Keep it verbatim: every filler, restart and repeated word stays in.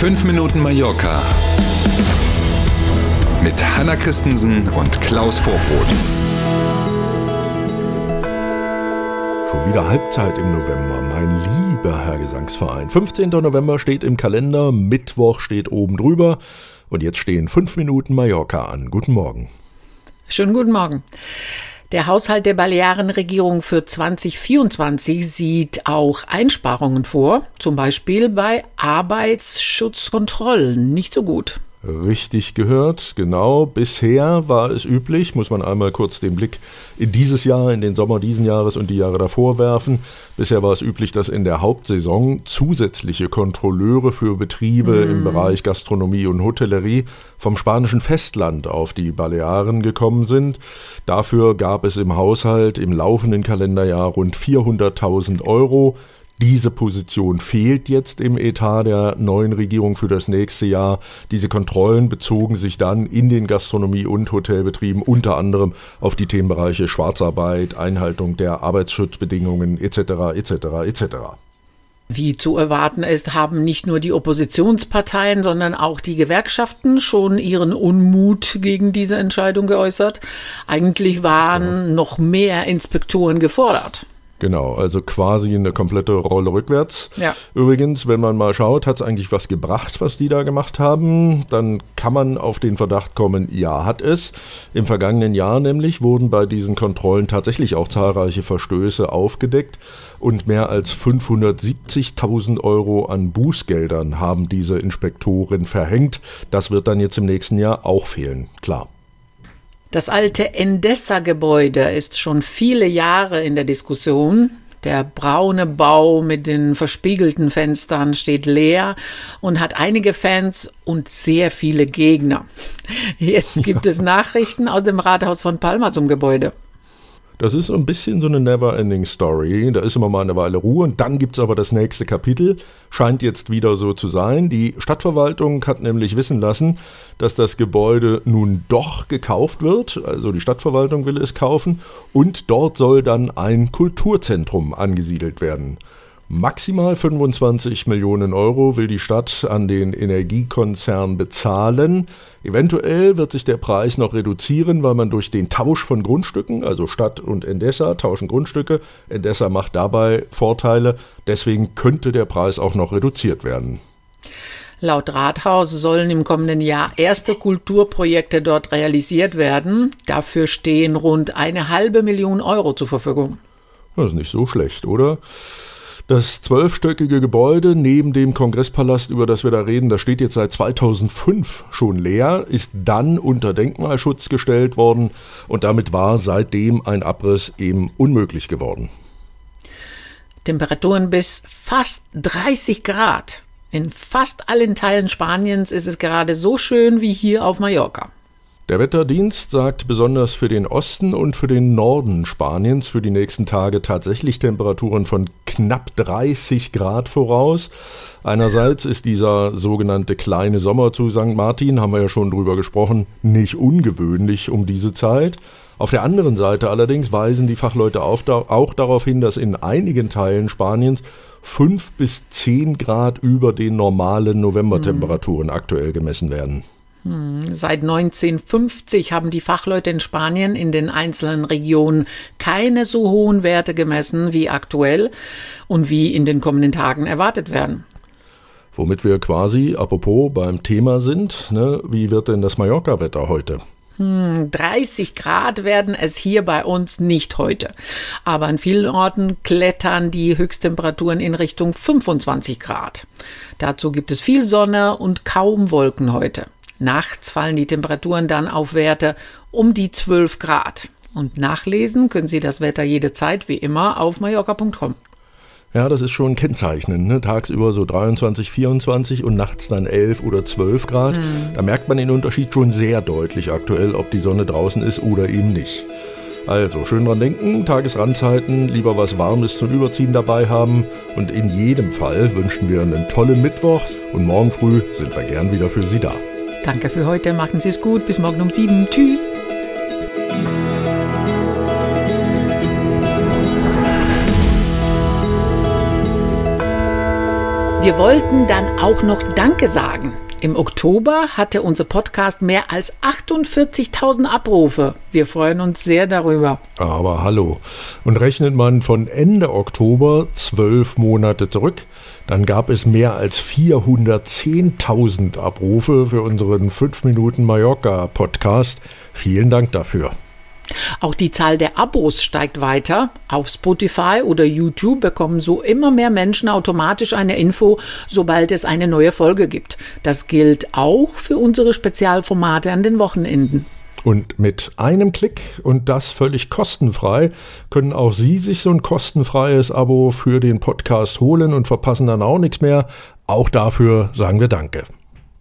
fünf Minuten Mallorca mit Hanna Christensen und Klaus Vorbrot. Schon wieder Halbzeit im November, mein lieber Herr Gesangsverein. fünfzehnter November steht im Kalender, Mittwoch steht oben drüber und jetzt stehen fünf Minuten Mallorca an. Guten Morgen. Schönen guten Morgen. Der Haushalt der Balearenregierung für zwanzig vierundzwanzig sieht auch Einsparungen vor, zum Beispiel bei Arbeitsschutzkontrollen. Nicht so gut. Richtig gehört, genau. Bisher war es üblich, muss man einmal kurz den Blick in dieses Jahr, in den Sommer diesen Jahres und die Jahre davor werfen. Bisher war es üblich, dass in der Hauptsaison zusätzliche Kontrolleure für Betriebe mm. im Bereich Gastronomie und Hotellerie vom spanischen Festland auf die Balearen gekommen sind. Dafür gab es im Haushalt im laufenden Kalenderjahr rund vierhunderttausend Euro. Diese Position fehlt jetzt im Etat der neuen Regierung für das nächste Jahr. Diese Kontrollen bezogen sich dann in den Gastronomie- und Hotelbetrieben unter anderem auf die Themenbereiche Schwarzarbeit, Einhaltung der Arbeitsschutzbedingungen et cetera et cetera et cetera. Wie zu erwarten ist, haben nicht nur die Oppositionsparteien, sondern auch die Gewerkschaften schon ihren Unmut gegen diese Entscheidung geäußert. Eigentlich waren ja. noch mehr Inspektoren gefordert. Genau, also quasi eine komplette Rolle rückwärts. Ja. Übrigens, wenn man mal schaut, hat es eigentlich was gebracht, was die da gemacht haben, dann kann man auf den Verdacht kommen, ja, hat es. Im vergangenen Jahr nämlich wurden bei diesen Kontrollen tatsächlich auch zahlreiche Verstöße aufgedeckt und mehr als fünfhundertsiebzigtausend Euro an Bußgeldern haben diese Inspektoren verhängt. Das wird dann jetzt im nächsten Jahr auch fehlen, klar. Das alte Endesa-Gebäude ist schon viele Jahre in der Diskussion. Der braune Bau mit den verspiegelten Fenstern steht leer und hat einige Fans und sehr viele Gegner. Jetzt gibt ja. es Nachrichten aus dem Rathaus von Palma zum Gebäude. Das ist so ein bisschen so eine never-ending Story. Da ist immer mal eine Weile Ruhe und dann gibt es aber das nächste Kapitel. Scheint jetzt wieder so zu sein. Die Stadtverwaltung hat nämlich wissen lassen, dass das Gebäude nun doch gekauft wird. Also die Stadtverwaltung will es kaufen und dort soll dann ein Kulturzentrum angesiedelt werden. Maximal fünfundzwanzig Millionen Euro will die Stadt an den Energiekonzern bezahlen. Eventuell wird sich der Preis noch reduzieren, weil man durch den Tausch von Grundstücken, also Stadt und Endesa, tauschen Grundstücke. Endesa macht dabei Vorteile. Deswegen könnte der Preis auch noch reduziert werden. Laut Rathaus sollen im kommenden Jahr erste Kulturprojekte dort realisiert werden. Dafür stehen rund eine halbe Million Euro zur Verfügung. Das ist nicht so schlecht, oder? Das zwölfstöckige Gebäude neben dem Kongresspalast, über das wir da reden, das steht jetzt seit zweitausendfünf schon leer, ist dann unter Denkmalschutz gestellt worden und damit war seitdem ein Abriss eben unmöglich geworden. Temperaturen bis fast dreißig Grad. In fast allen Teilen Spaniens ist es gerade so schön wie hier auf Mallorca. Der Wetterdienst sagt besonders für den Osten und für den Norden Spaniens für die nächsten Tage tatsächlich Temperaturen von knapp dreißig Grad voraus. Einerseits ist dieser sogenannte kleine Sommer zu Sankt Martin, haben wir ja schon drüber gesprochen, nicht ungewöhnlich um diese Zeit. Auf der anderen Seite allerdings weisen die Fachleute auf, auch darauf hin, dass in einigen Teilen Spaniens fünf bis zehn Grad über den normalen Novembertemperaturen mhm. aktuell gemessen werden. Seit neunzehnhundertfünfzig haben die Fachleute in Spanien in den einzelnen Regionen keine so hohen Werte gemessen wie aktuell und wie in den kommenden Tagen erwartet werden. Womit wir quasi, apropos, beim Thema sind, ne? Wie wird denn das Mallorca-Wetter heute? Hm, dreißig Grad werden es hier bei uns nicht heute. Aber an vielen Orten klettern die Höchsttemperaturen in Richtung fünfundzwanzig Grad. Dazu gibt es viel Sonne und kaum Wolken heute. Nachts fallen die Temperaturen dann auf Werte um die zwölf Grad. Und nachlesen können Sie das Wetter jederzeit wie immer auf mallorca punkt com. Ja, das ist schon kennzeichnend, ne? Tagsüber so dreiundzwanzig, vierundzwanzig und nachts dann elf oder zwölf Grad. Mhm. Da merkt man den Unterschied schon sehr deutlich aktuell, ob die Sonne draußen ist oder eben nicht. Also schön dran denken, Tagesrandzeiten, lieber was Warmes zum Überziehen dabei haben und in jedem Fall wünschen wir einen tollen Mittwoch und morgen früh sind wir gern wieder für Sie da. Danke für heute, machen Sie es gut, bis morgen um sieben. Tschüss. Wir wollten dann auch noch Danke sagen. Im Oktober hatte unser Podcast mehr als achtundvierzigtausend Abrufe. Wir freuen uns sehr darüber. Aber hallo. Und rechnet man von Ende Oktober zwölf Monate zurück, dann gab es mehr als vierhundertzehntausend Abrufe für unseren fünf Minuten Mallorca Podcast. Vielen Dank dafür. Auch die Zahl der Abos steigt weiter. Auf Spotify oder YouTube bekommen so immer mehr Menschen automatisch eine Info, sobald es eine neue Folge gibt. Das gilt auch für unsere Spezialformate an den Wochenenden. Und mit einem Klick und das völlig kostenfrei können auch Sie sich so ein kostenfreies Abo für den Podcast holen und verpassen dann auch nichts mehr. Auch dafür sagen wir Danke.